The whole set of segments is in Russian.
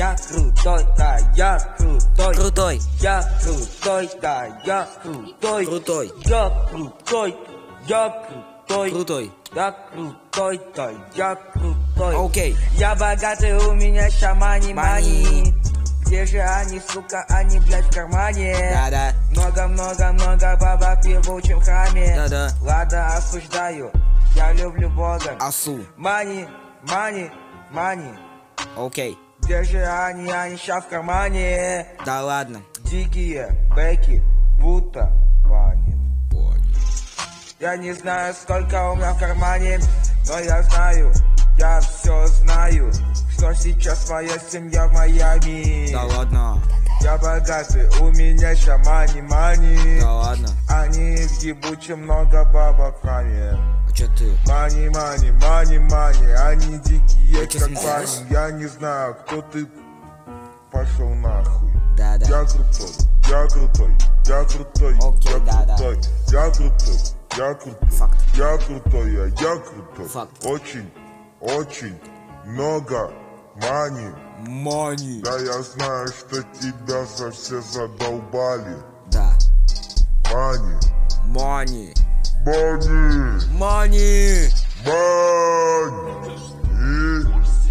Я крутой, да, я крутой. Крутой. Я крутой, да, я крутой. Крутой. Я крутой, я крутой. Крутой. Я крутой, да, я крутой. Окей. Я богатый, у меня шамани, мани. Где же они, сука, они, блядь, в кармане? Да-да. Много-много-много бабок в ебучем храме. Да-да. Ладно, осуждаю, я люблю Бога. Асу. Мани, мани, мани. Окей. Где же они ща в кармане? Да ладно. Дикие бэки, будто ванит. Я не знаю, сколько у меня в кармане, но я знаю, я все знаю, что сейчас моя семья в Майами. Да ладно. Я богатый, у меня шамани, мани. Да ладно. Они в ебучем много бабок в храме. А чё ты? Мани, мани, мани, мани, они дикие, А чё как смеялась? парни. Я не знаю, кто ты, пошел нахуй. Да-да. Я крутой, я крутой, я крутой, Окей, я да-да. крутой, я крутой, я крутой, Факт. я крутой, я крутой. Факт. Очень, очень много мани. Мани. Да, я знаю, что тебя все задолбали. Да. Мани, Мани. мани, Мани. мани. И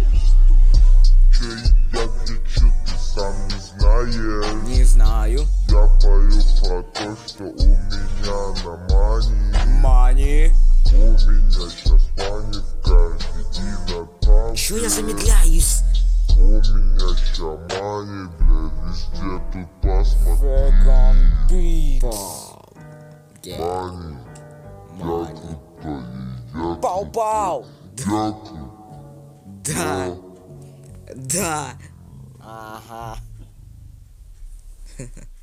я кричу, ты сам не знаешь. Не знаю. Я пою про то, что у меня на мани. Мани. У меня сейчас мани в карте и на танке. Чё я замедляюсь? У меня ща мани, бля, везде тут посмотри. Веган бипа. Мани, я Мани. крутой, я Пау-пау. я крутой. Да. Да. Ага.